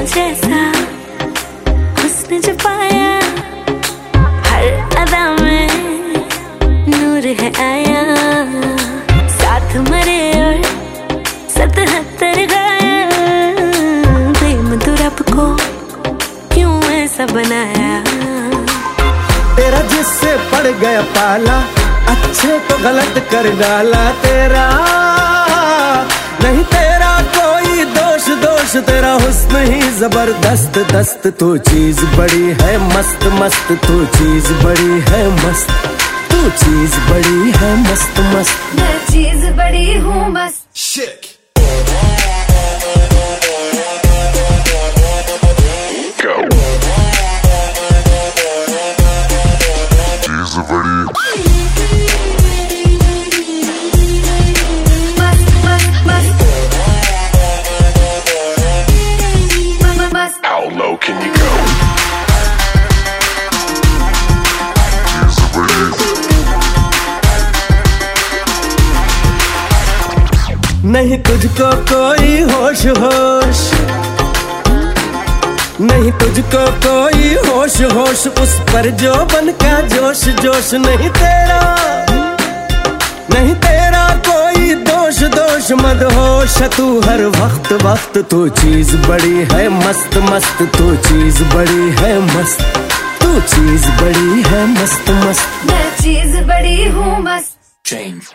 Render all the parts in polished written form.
जैसा हुस्न जो पाया, हर अदा में नूर है आया। साथ मरे और 77 गाया, प्रेम तो रब को क्यों ऐसा बनाया। तेरा जिससे पड़ गया पाला, अच्छे को गलत कर डाला। तेरा नहीं तेरा कोई दोष, दोष तेरा हुस्न ही जबरदस्त दस्त। तू चीज बड़ी है मस्त मस्त, तू चीज बड़ी है मस्त, तू चीज बड़ी है मस्त मस्त। मैं चीज बड़ी हूँ मस्त। Shit. How low can you go? नहीं तुझको कोई होश होश, नहीं तुझको कोई होश होश, उस पर जो बन का जोश जोश। नहीं तेरा, नहीं तेरा कोई दोष दोष, मदहोश तू हर वक्त वक्त। तू चीज बड़ी है मस्त मस्त, तू चीज बड़ी है मस्त, तू चीज बड़ी है मस्त मस्त। मैं चीज बड़ी हूँ मस्त। Change.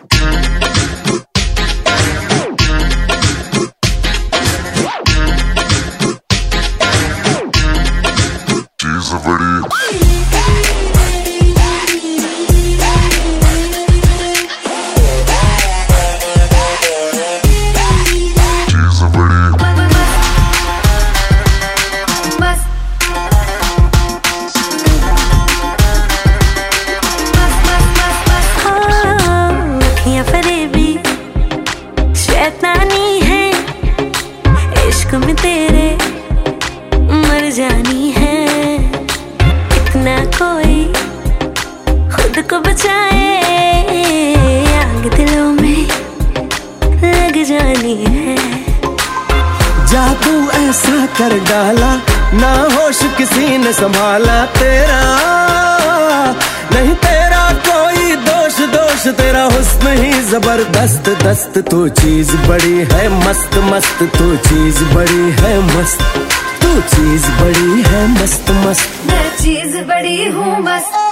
She's a body. शैतानी है इश्क में तेरे, मर जानी है। इतना कोई खुद को बचाए, आग दिलों में लग जानी है। जादू ऐसा कर डाला, ना होश किसी ने संभाला। तेरा नहीं तेरा कोई दोष दोष, तेरा हुस्न ही जबरदस्त दस्त। तू चीज बड़ी है मस्त मस्त, तू चीज बड़ी है मस्त, तू चीज बड़ी है मस्त मस्त। मैं चीज बड़ी हूँ मस्त।